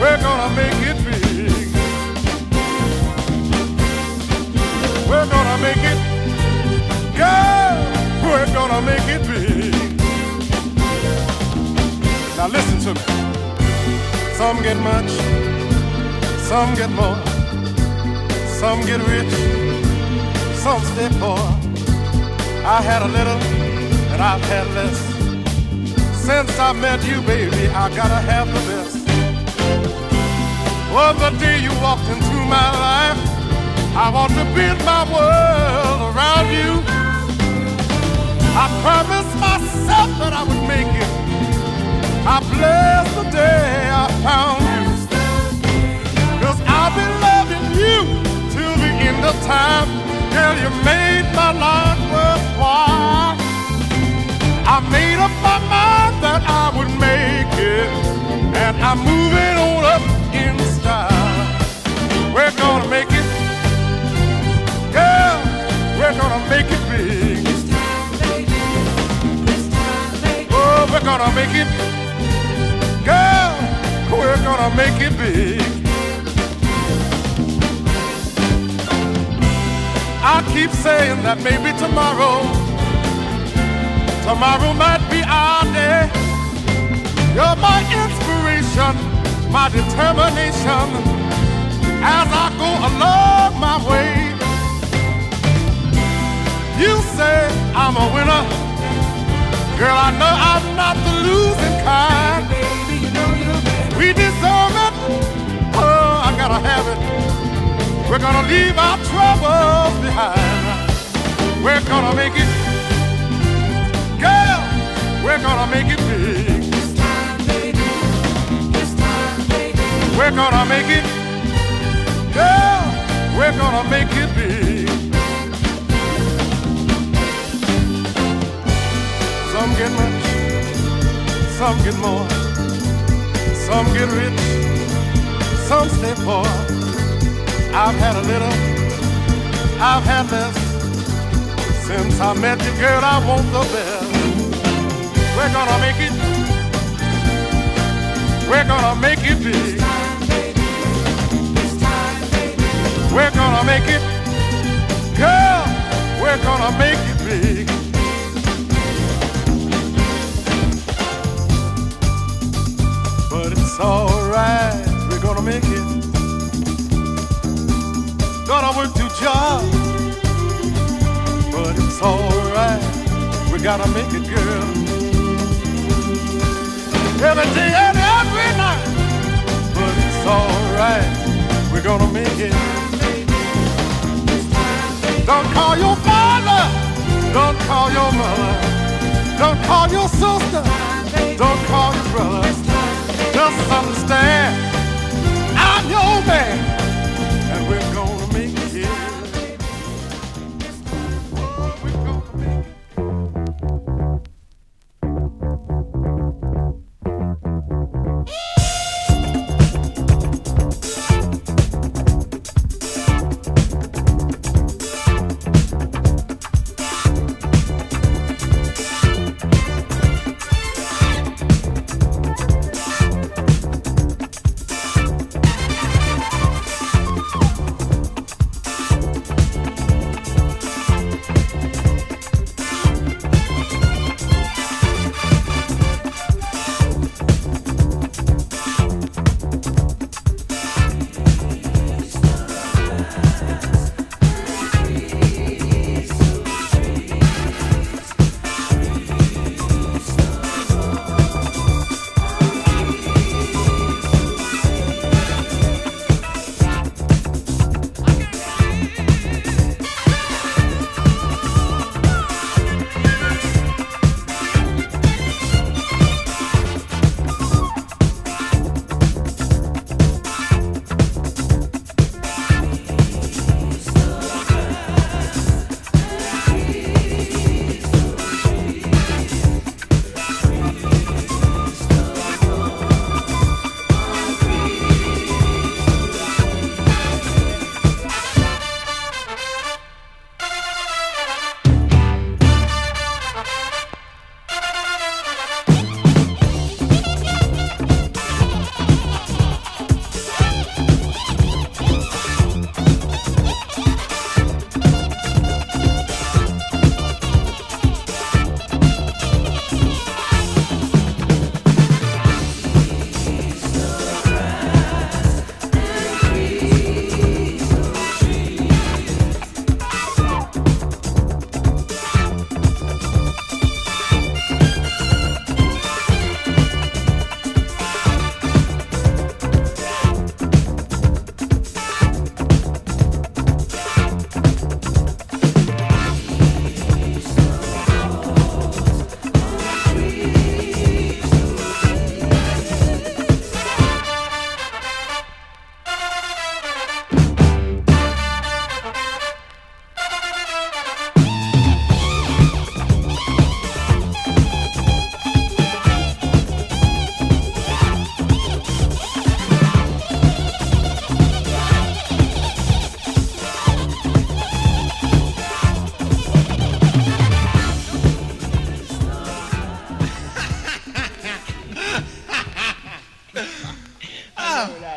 We're gonna make it big. We're gonna make it, girl, we're gonna make it big. Now listen to me. Some get much, some get more. Some get rich, some stay poor. I had a little and I've had less. Since I met you, baby, I gotta have the best. Well, the day you walked into my life, I want to build my world around you. I promised myself that I would make it. I bless the day I found you. 'Cause I've been loving you till the end of time. Girl, you made my life worthwhile. I made up my mind that I would make it, and I'm moving on up in style. We're gonna make it, girl, we're gonna make it big. Oh, we're gonna make it, girl, we're gonna make it big. I keep saying that maybe tomorrow might be our day. You're my inspiration, my determination as I go along my way. You say I'm a winner, girl, I know I'm not the losing kind. We deserve it, oh, I gotta have it. We're gonna leave our troubles behind. We're gonna make it, girl, we're gonna make it big. We're gonna make it, girl, we're gonna make it big. Some get much, some get more. Some get rich, some stay poor. I've had a little, I've had less. Since I met you, girl, I want the best. We're gonna make it, we're gonna make it big. We're gonna make it, girl, we're gonna make it big. But it's alright, we're gonna make it. Gonna work 2 jobs, but it's alright, we gotta make it, girl. Every day and every night, but it's alright, we're gonna make it. Don't call your father, don't call your mother, don't call your sister, don't call your brother. Just understand, I'm your man, and we're gonna make it. Oh, we're gonna make it.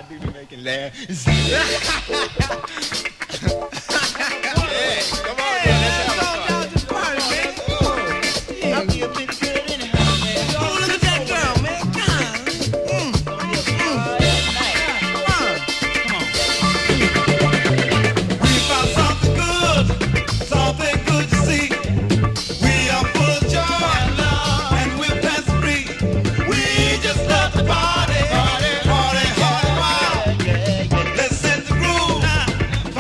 people making laugh. Come on, man. Let's have a party. Just party, man. I'll be a bit good anyhow, man. Oh, look at that girl, man. We found something good to see. We are full of joy and we're past free. We just love to party, party, party hard and wild. Let's set the groove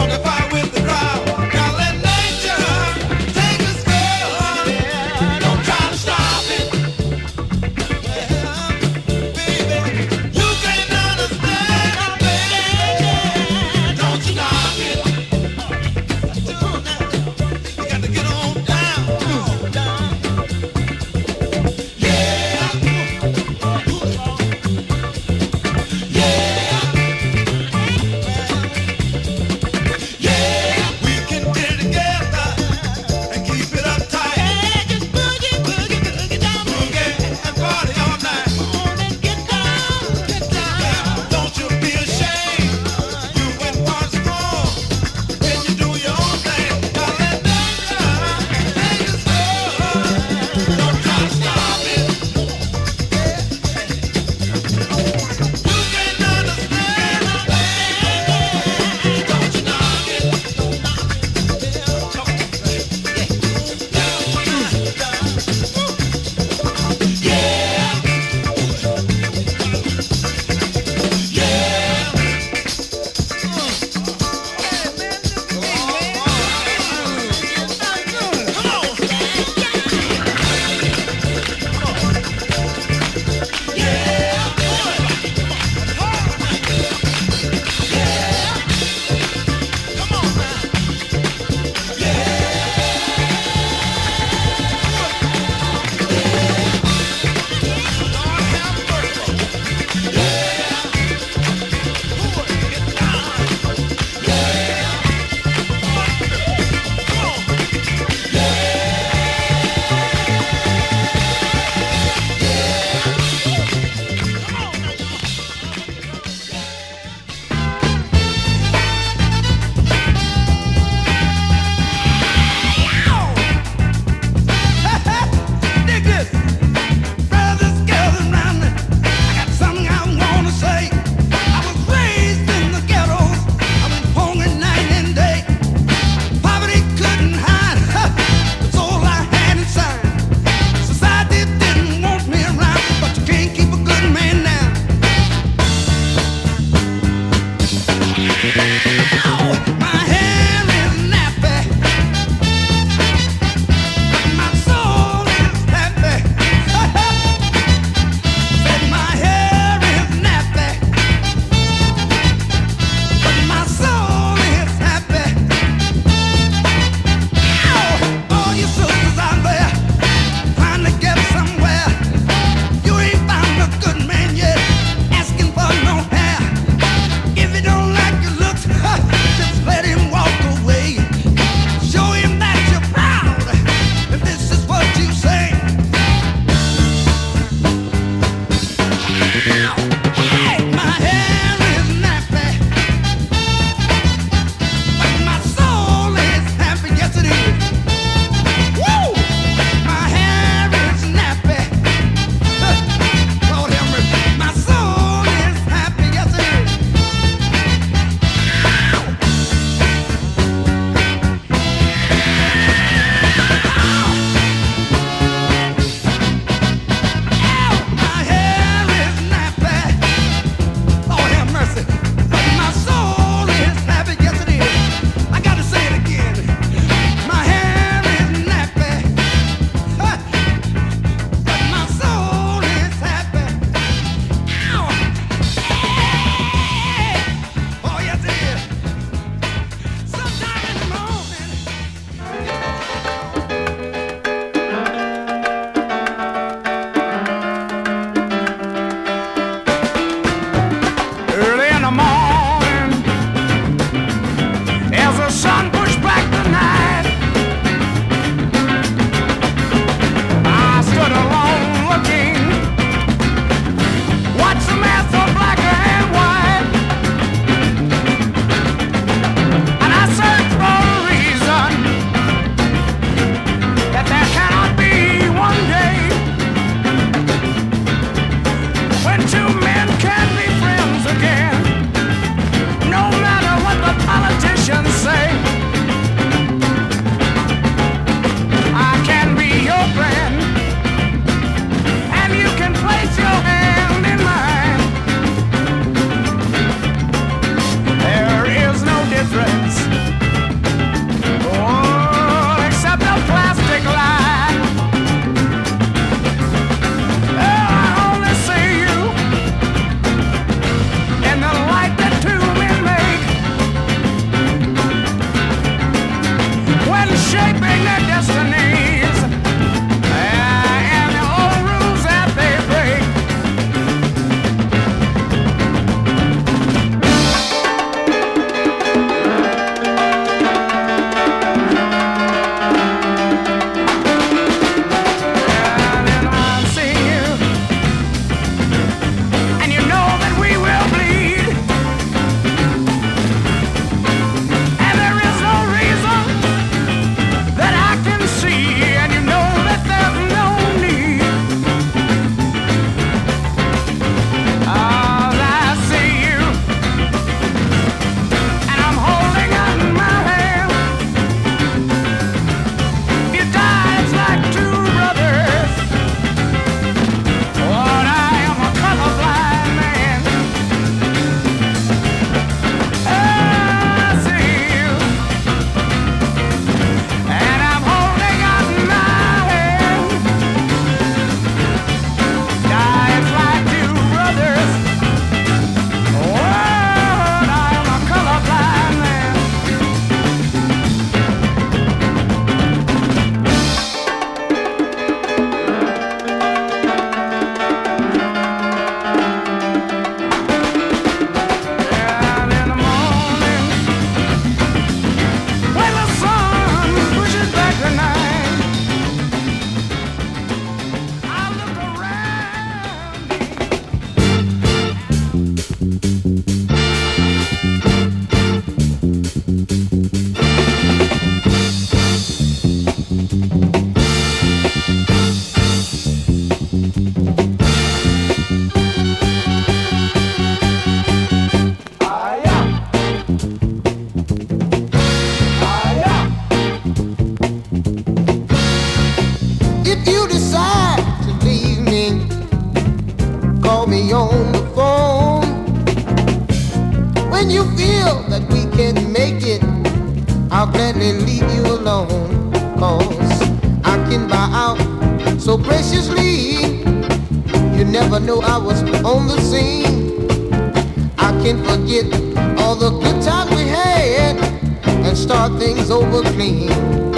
on the phone. When you feel that we can make it, I'll gladly leave you alone. 'Cause I can buy out so graciously. You never know I was on the scene. I can forget all the good times we had and start things over clean.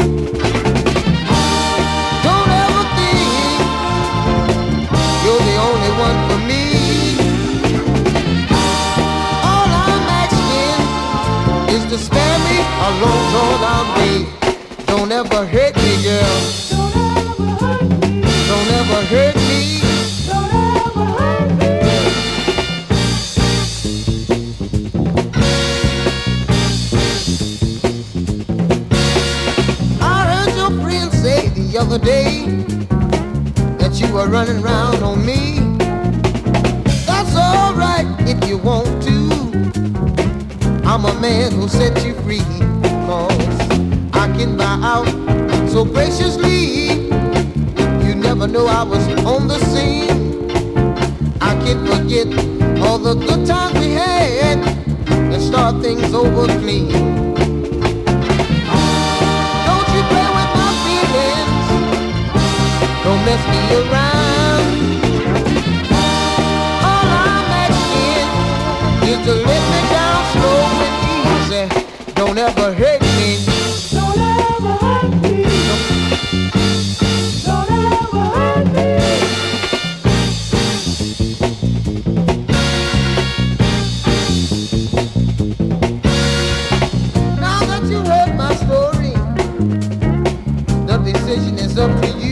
Don't ever think you're the only one for me. All I'm asking is to spare me a long drawn out day. Don't ever hurt me, girl. Don't ever hurt me. The other day that you were running around on me. That's alright if you want to. I'm a man who set you free. 'Cause I can buy out so graciously. You never know I was on the scene. I can forget all the good times we had and start things over clean. Don't mess me around. All I'm asking is to let me down slow and easy. Don't ever hurt me. Don't ever hurt me. Don't ever hurt me. Now that you heard my story, the decision is up to you.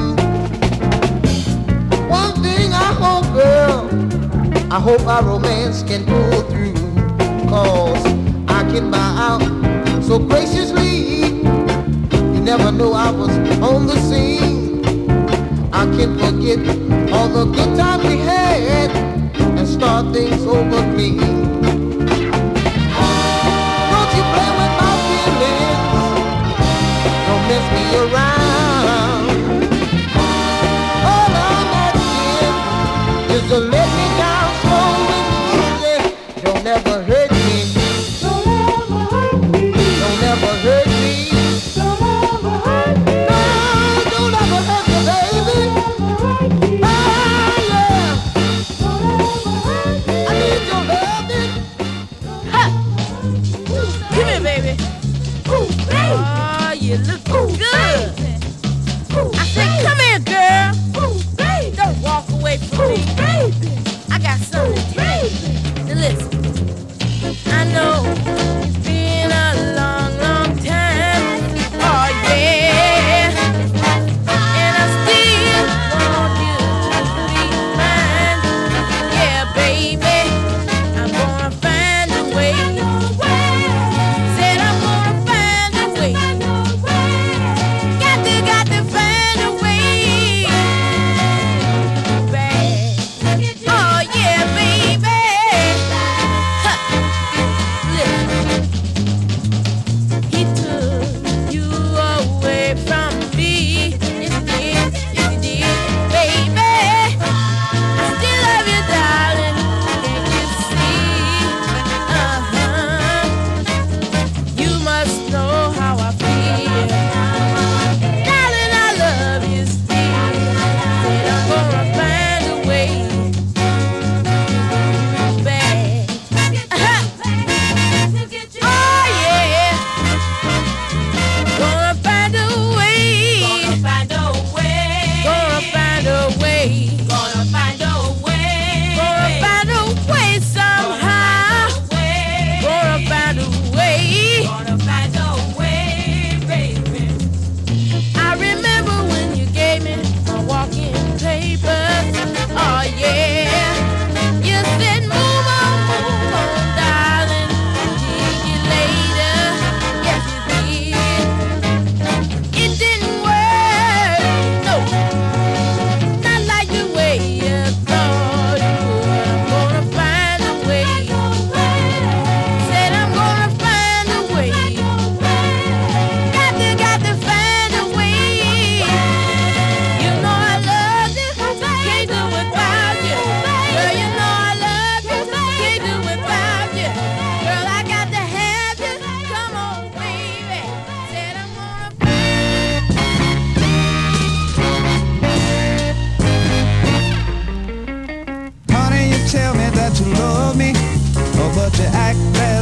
I hope our romance can pull through. 'Cause I can buy out so graciously. You never know I was on the scene. I can forget all the good times we had and start things over clean. Don't you play with my feelings. Don't mess me around. All I'm asking is to let me down. Don't ever hurt me. Don't ever hurt me. Don't ever hurt me. Don't ever hurt me. No, don't ever hurt me, baby. Ah, yeah. Don't ever hurt me. I need your loving. Ha! Come here, baby. Ooh, baby. Oh, you look good. I said, come here, girl. Ooh, baby. Don't walk away from me. Baby.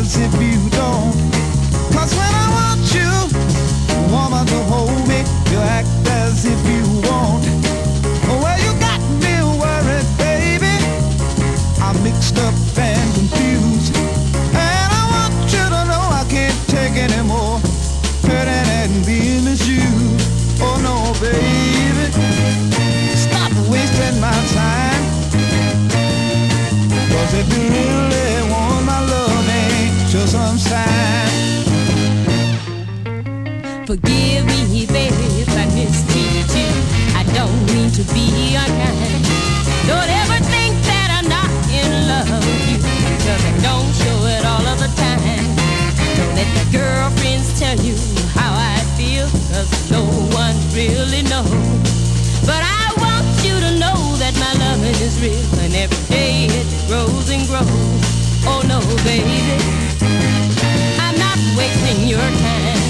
as if you don't. 'Cause when I want you, woman, to hold me, you act as if you won't. Well, you got me worried, baby. I'm mixed up and confused, and I want you to know I can't take anymore hurting and being misused. Oh no, baby, stop wasting my time. 'Cause if you really want my loving, show some sign. Forgive me, baby, if I mistreat you. I don't mean to be unkind. Don't ever think that I'm not in love with you, because I don't show it all of the time. Don't let the girlfriends tell you how I feel, 'cause no one really knows. But I want you to know that my loving is real, and every day it grows and grows. Oh no, baby, I'm not wasting your time.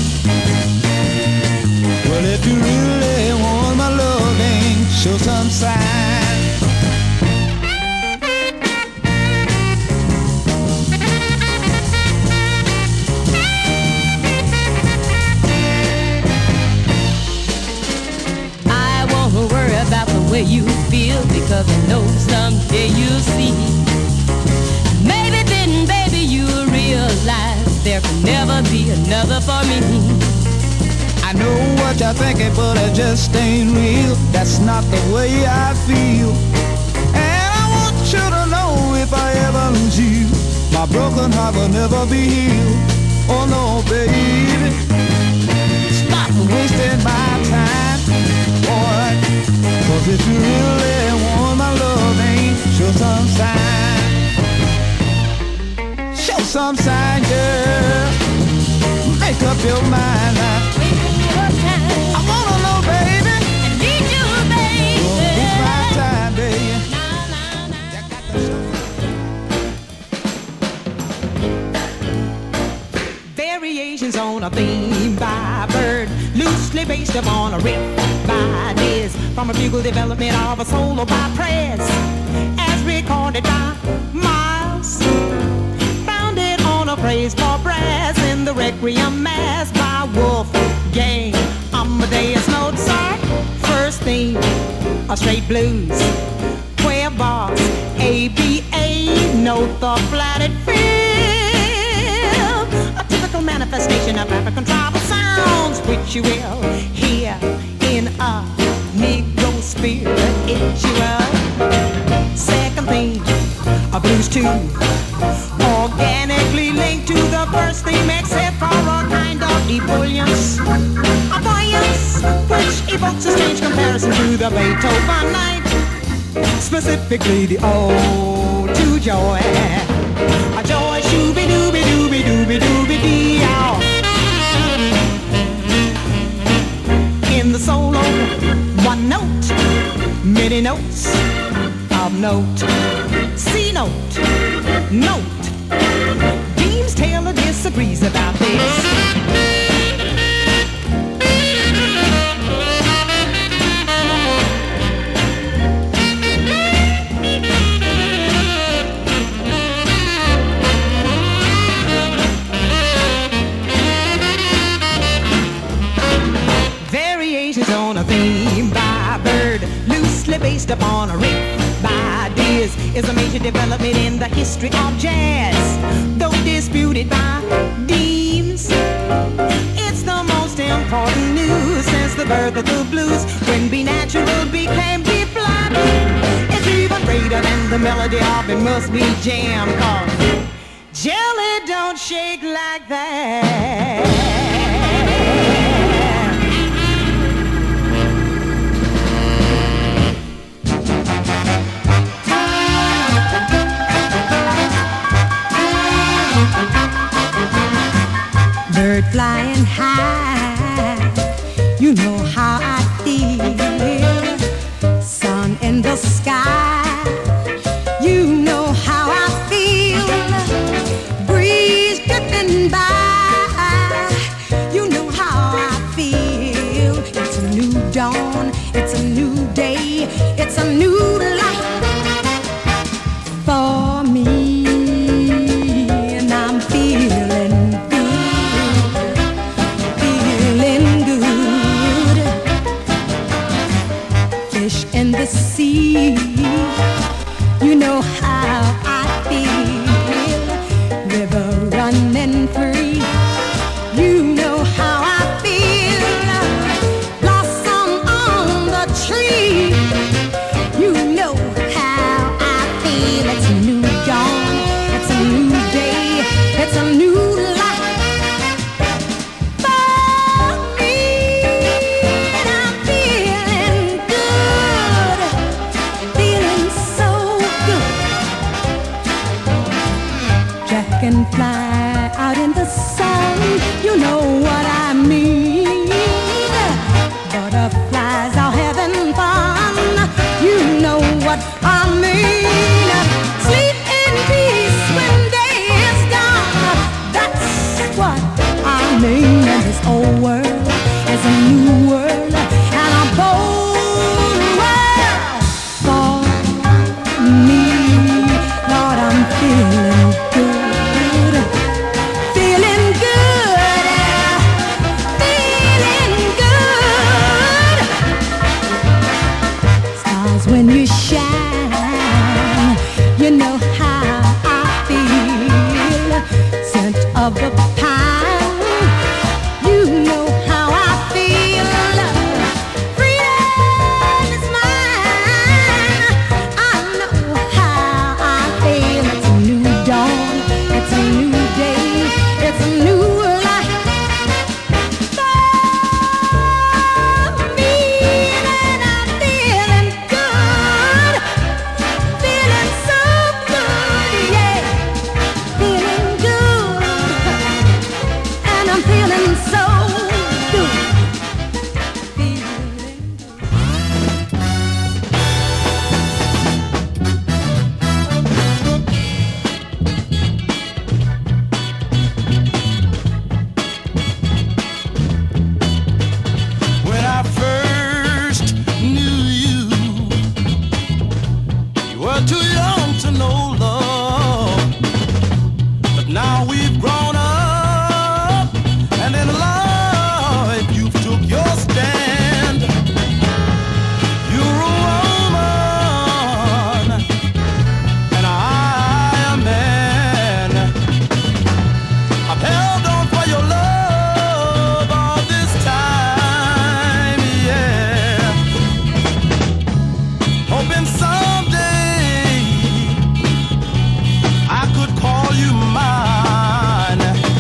Well, if you really want my loving, show some sign. I won't worry about the way you feel, because I know someday you'll see. Maybe then, baby, you'll realize there can never be another for me. I know what you're thinking, but it just ain't real. That's not the way I feel. And I want you to know, if I ever lose you, my broken heart will never be healed. Oh no, baby, stop wasting my time, boy. 'Cause if you really want my loving, show some sign. Show some sign, girl. Make up your mind now. I wanna know, baby. I need you, baby. Don't waste my time, baby. Variations on a theme by Bird, loosely based upon a riff by Diz, from a bugle development of a solo by Prez, as recorded by Miles, founded on a phrase for brass in the Requiem Mass by Wolf Gang. Amadeus Mozart, first theme, a straight blues, 12 bars, ABA, note the flatted feel, a typical manifestation of African tribal sounds, which you will hear in a Negro spirit, if you will. Second theme, a blues tune, organically linked to the first theme, except for a kind of ebullience, a buoyance, which evokes a strange comparison to the Beethoven night, specifically the ode to joy, a joy shooby dooby dooby dooby dooby dee. In the solo, one note, many notes of note, C note, note. James Taylor disagrees about this. Variations on a theme by Bird, loosely based upon a riff by Diz, is a major development in the history of jazz. Though disputed by Deems, it's the most important news since the birth of the blues, when B natural became B flat. It's even greater than the melody of It Must Be Jam, 'cause jelly don't shake like that. Bird flying high, you know how I feel. Sun in the sky, you know how I feel. Breeze drifting by, you know how I feel. It's a new dawn, it's a new day, it's a new life for me, and I'm feeling know what I mean. Butterflies are having fun. You know what I mean. Sleep in peace when day is done. That's what I mean. And this old world is a new world and a bold world for me. Lord, I'm feeling good. Feeling good. Feeling good. Stars when you shine, you know how I feel. Scent of the pine, you know how I feel. Freedom is mine. I know how I feel. It's a new dawn. It's a new day. It's a new life for me, and I'm feeling good. Feeling so good, yeah. Feeling good, and I'm feeling so good. Feeling When I first knew you, you were too young to know love. But now we've grown up, and in life you've took your stand. You're a woman, and I a man. I've held on for your love all this time, yeah. Hoping someday I could call you mine.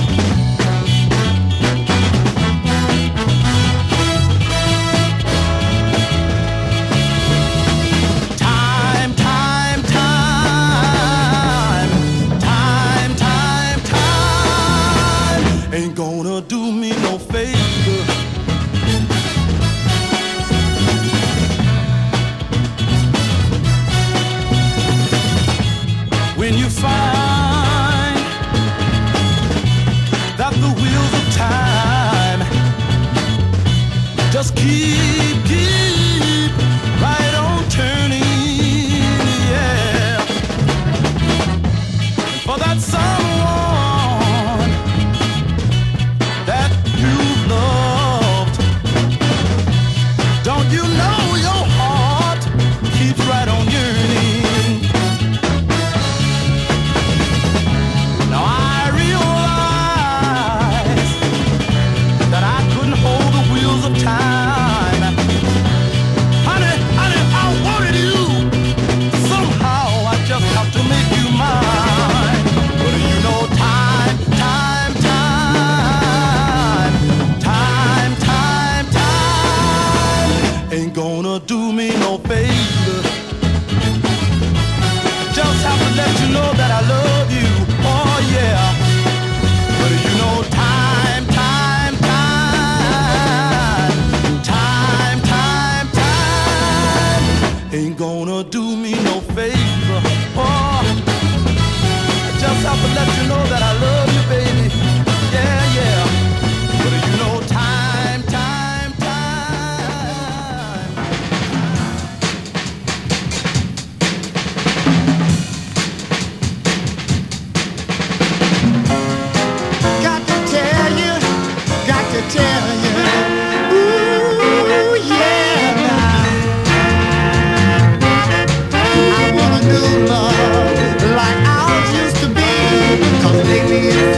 Time, time, time, time, time, time ain't gonna do me no favor. When you find that the wheels of time just keep right on turning, yeah. And for that someone that you've loved, don't you know your heart keeps right on yearning? Now I realize that I couldn't hold the wheels of time. Honey, honey, I wanted you. Somehow I just have to make you mine. But you know time, time, time, time, time, time ain't gonna do me no favor. Just have to let you know that I love you, oh yeah. But you know time, time, time, time, time, time ain't gonna do me no favor. Oh, I just have to let you know that I love you, baby. Yeah, yeah. But you know time, time, time. Got to tell you, ooh, yeah, now. I wanna do love like ours used to be, 'cause lately it's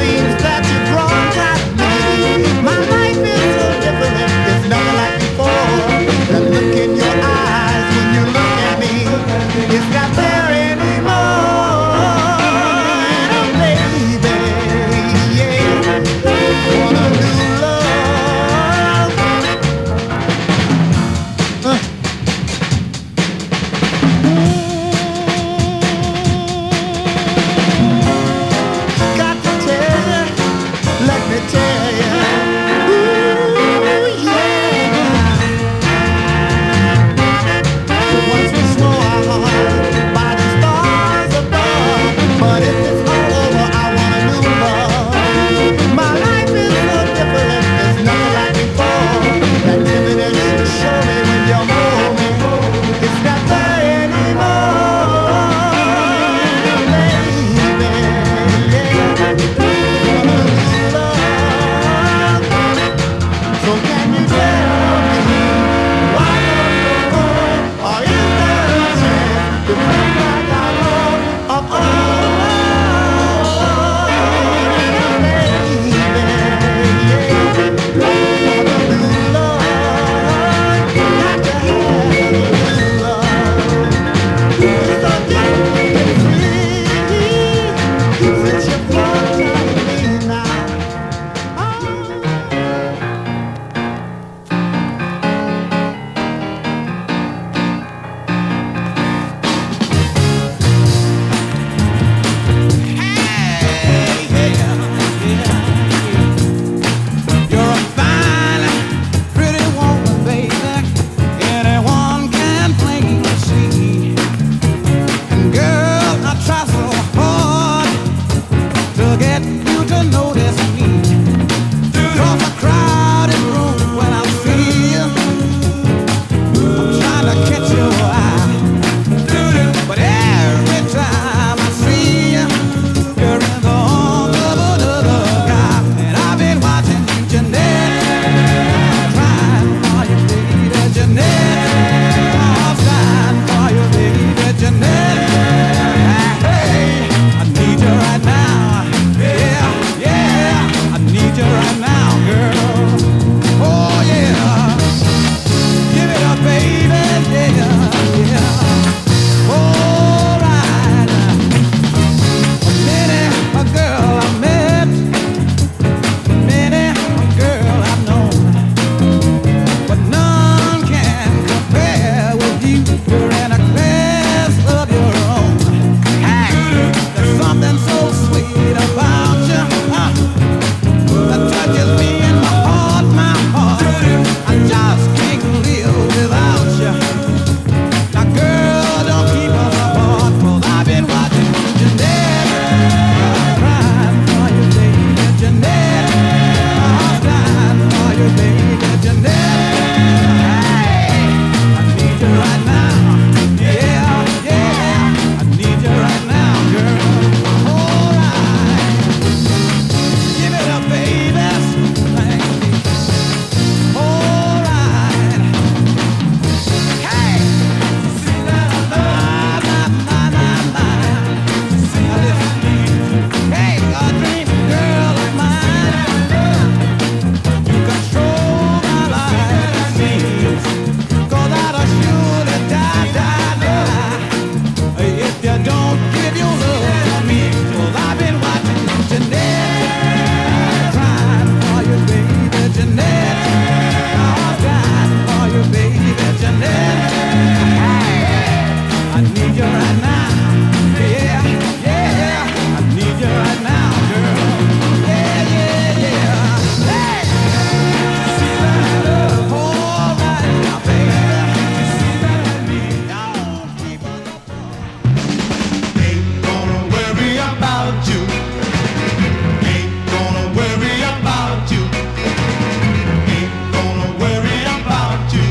need you right now. Yeah, yeah, yeah. I need you right now, girl. Yeah, yeah, yeah. Hey, you see that I love all right now, baby. You see that I need don't keep on the phone. Ain't gonna worry about you. Ain't gonna worry about you. Ain't gonna worry about you.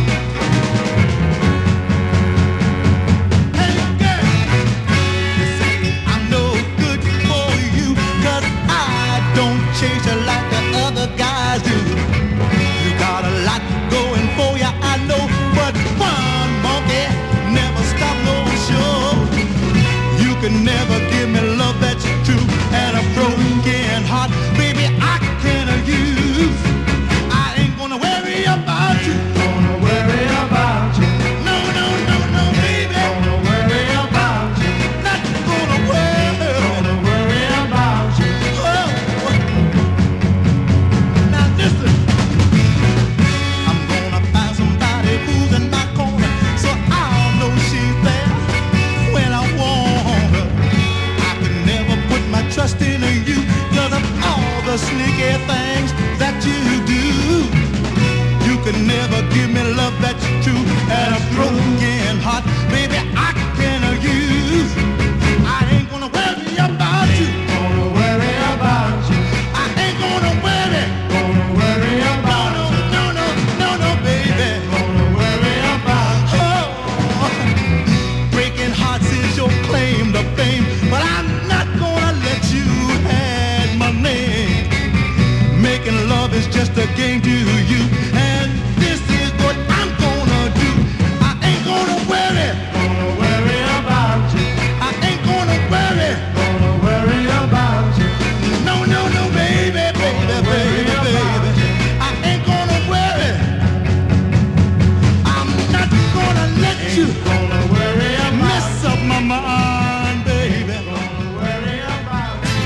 Hey girl, you say I'm no good for you, 'cause I don't chase you like the other guys do. You got a lot going for you, I know, but one monkey never stop no show. You can never give me love that's true and a broken heart, baby, I can use. I ain't gonna worry about you. Gonna worry about you. No, no, no, no, baby. Gonna worry about you. Not gonna worry. Gonna worry about you. Oh. Now listen. I'm gonna find somebody who's in my corner, so I'll know she's there when I want her. I could never put my trust in you, 'cause of all the sneaky things that you do. You could never give me love that's true and a broken heart, baby, I can use. I ain't gonna worry about you. Gonna worry about you. I ain't gonna worry. Gonna worry about you. No, no, no, no, baby. Gonna worry about you. Oh, breaking hearts is your claim to fame, but I'm not gonna let you have my name. Making love is just a game to you, and this is what I'm gonna do. I ain't gonna worry. Gonna worry about you. I ain't gonna worry. Gonna worry about you. No, no, no, baby, baby, baby, baby. I ain't gonna worry. I'm not gonna let you mess up my mind, baby. Gonna worry about you.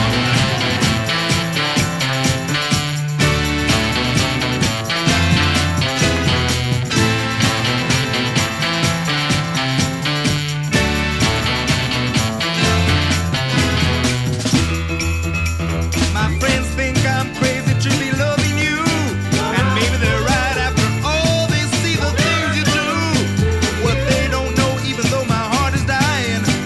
My friends think I'm crazy to be loving you, and maybe they're right after all. They see the things you do. What they don't know, even though my heart is dying,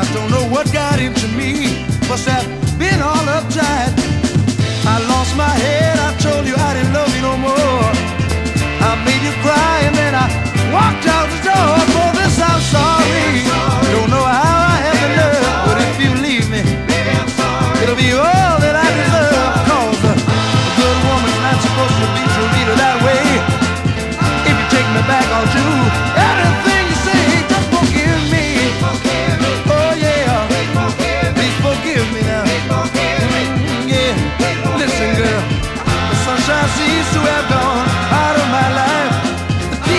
don't know what got into me. Must have been all uptight. I lost my head, I told you I didn't love you no more. I made you cry and then I walked out the door. For this I'm sorry. Don't know how I have the nerve, but if you leave me, it'll be all that I deserve. Cause a good woman's not supposed to be treated that way. If you take me back, I'll do everything you say. Just forgive me. Oh yeah, please forgive me now. Yeah, listen girl, the sunshine seems to have gone out of my life. The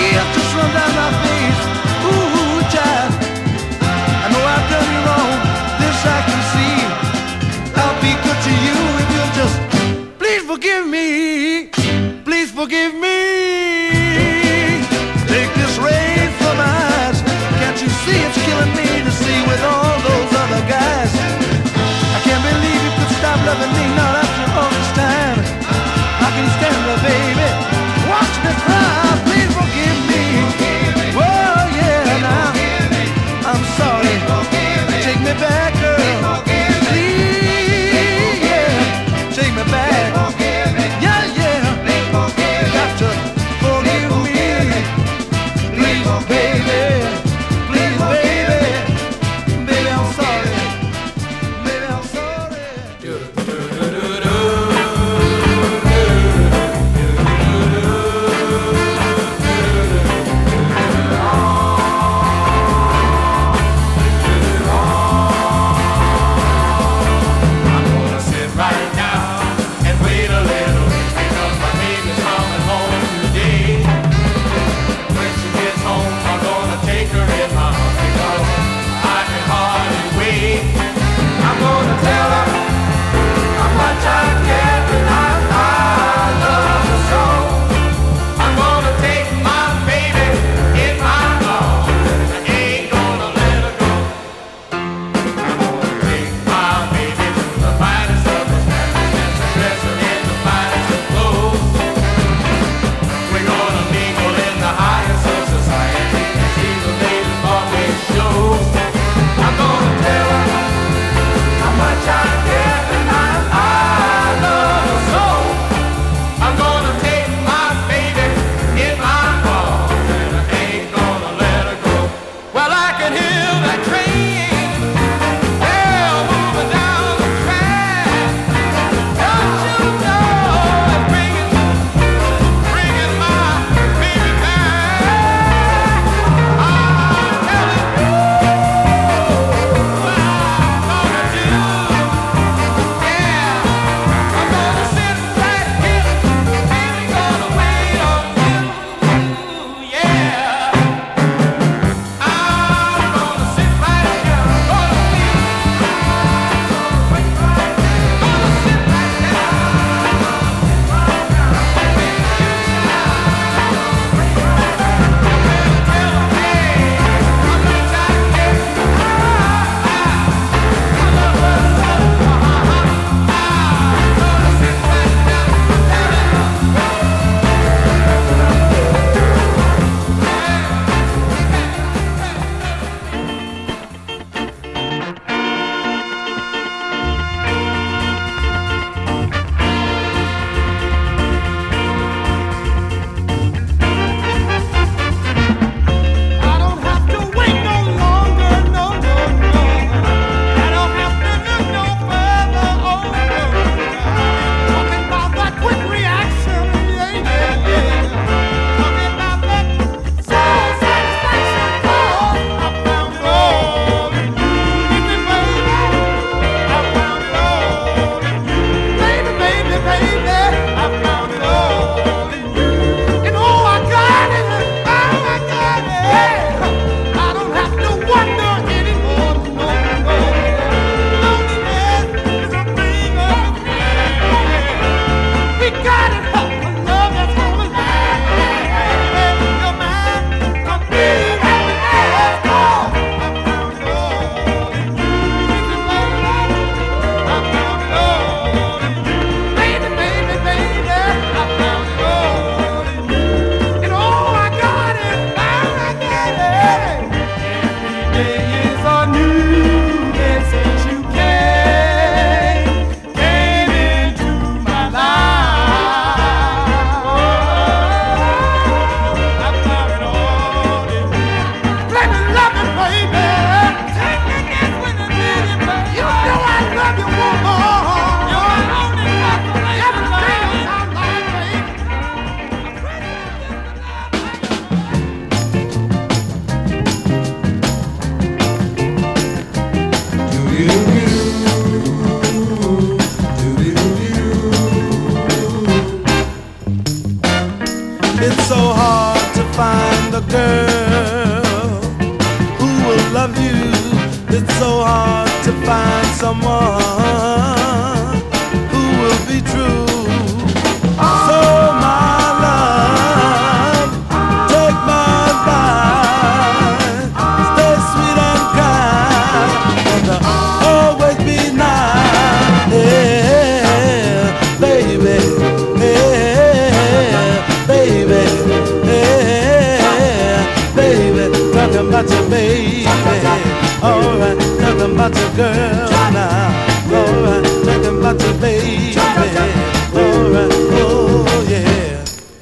talking about your baby. Alright, talking about your girl now. Alright, talking about your baby. Alright, oh yeah.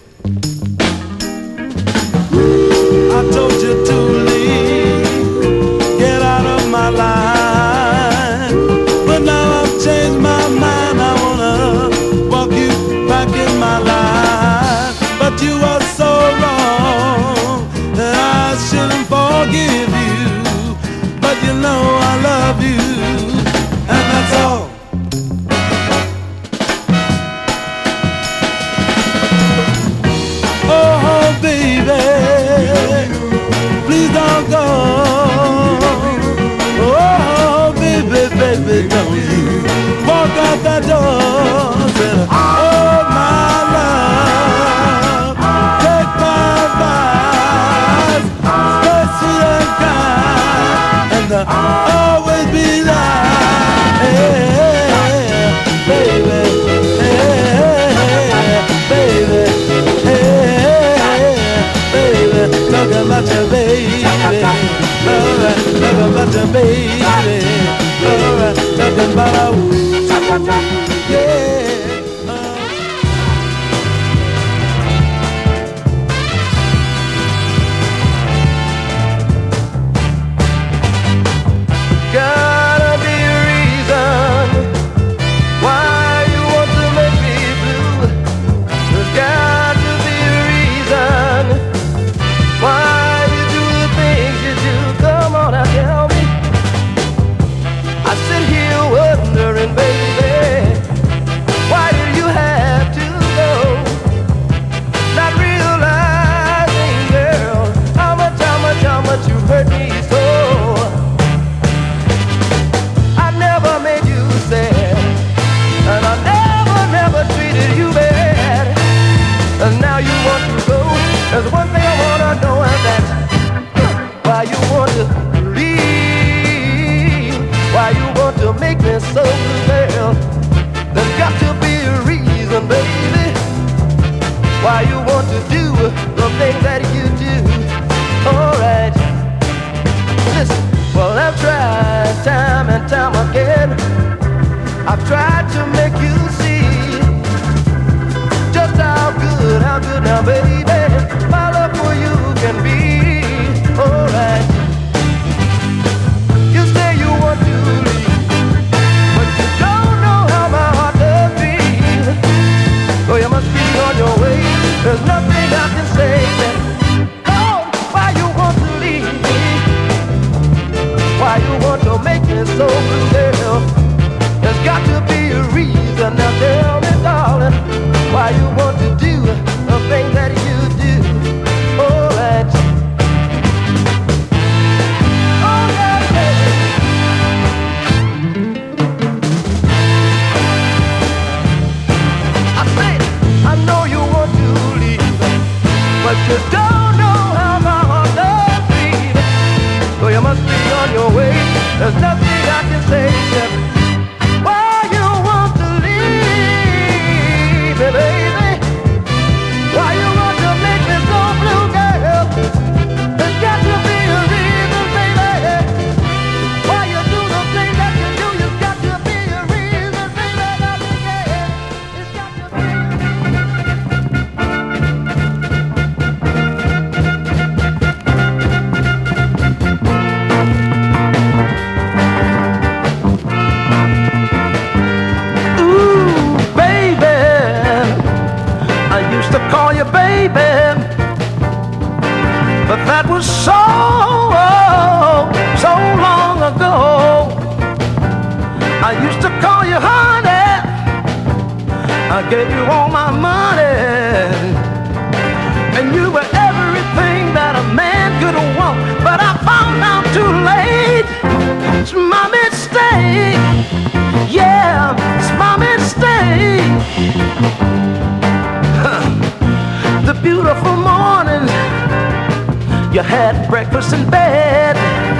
I told you to leave, get out of my life, but now I've changed my mind. I wanna walk you back in my life, but you are so wrong that I shouldn't forgive you. But you know I love you, and that's all. Oh baby, please don't go. Oh baby, baby, don't you walk out that door. Said, oh my love, take my advice, stay sweet and kind, and always be there. Hey, baby, hey, baby, hey, baby, talking about your baby. Alright, talking about your baby. Alright, talking about yeah. Gotta be a reason why you want to make me blue. There's got to be a reason why you do the things you do. Come on now, tell me. I sit here wondering, baby, why do you have to go? Not realizing, girl, how much you hurt me so. I never made you sad, and I never treated you bad. And now you want to go. There's one thing I wanna know, and that's why you want to leave. Why you want to make me so blue, girl? There's got to be a reason, baby. Why you want to do the things that you do. Alright, listen. Well, I've tried time and time again. I've tried to make you see just how good now, baby, my love for you can be. Alright, you say you want to leave, but you don't know how my heart does feel. So you must be on your way. There's nothing I can say that. Oh, why you want to leave me? Why you want to make me so blue, girl? There's got to be a reason. Now tell me, darling, why you want to do the things that you do. Alright. Oh, yeah, baby. I say, I know you want to leave, but you don't know how my heart does beat. So you must be on your way. There's nothing I can say except why you want to leave me, baby. Why you want to make me so blue, girl? There's got to be a reason, baby. Why you do the things that you do. There's got to be a reason, baby. It's got to be. Call you baby, but that was so long ago. I used to call you honey, I gave you all my money, and you were everything that a man could want. But I found out too late, it's my mistake. Yeah, it's my mistake. The beautiful mornings you had breakfast in bed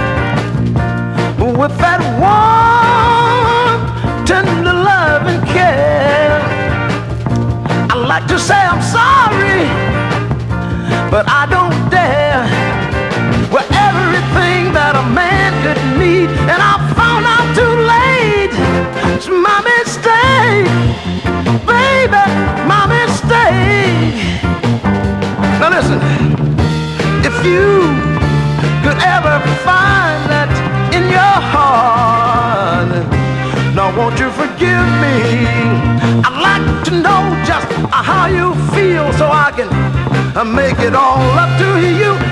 with that warm, tender love and care. I like to say I'm sorry, but I don't dare. Wherever you could ever find that in your heart. Now won't you forgive me? I'd like to know just how you feel so I can make it all up to you.